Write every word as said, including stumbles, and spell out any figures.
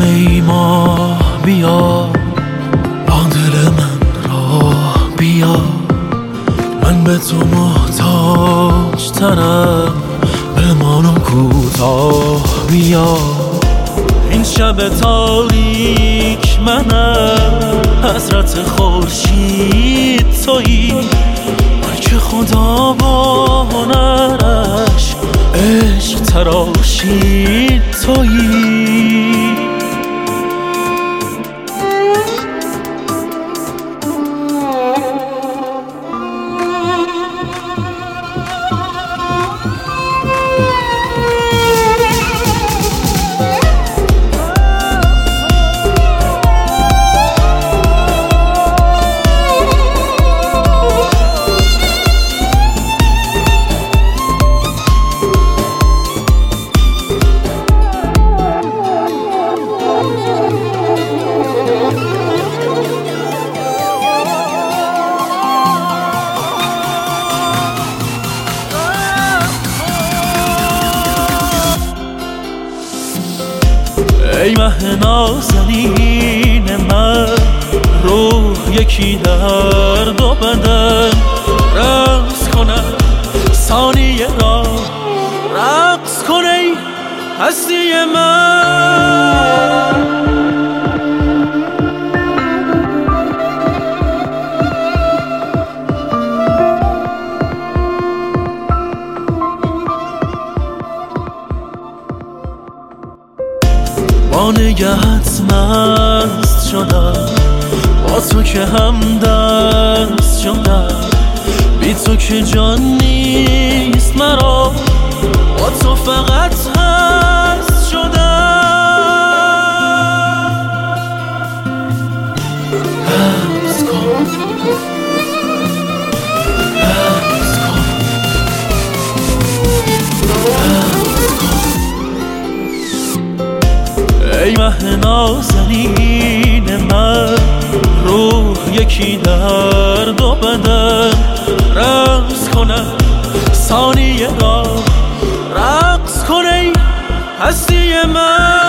ای ماه بیا با دل من را بیا، من به تو محتاج ترم، بمانم کوتاه بیا. این شب تاریک منم، حضرت خورشید تویی، که خدا با هنرش عشق تراشید تویی. ای مه نازنین من، روح یکی در دو بدن، رقص کنم ثانیه را، رقص کن ای هستی من. با نگهت مست شدم، با تو که همدست شدم، بی تو که جان نیست مرا، با تو فقط هست شدم. حبس کن، حبس کن، حبس کن. ای مه نازنین من، روح یکی در دو بدن، رقص کنم ثانیه را، رقص کن ای هستی من.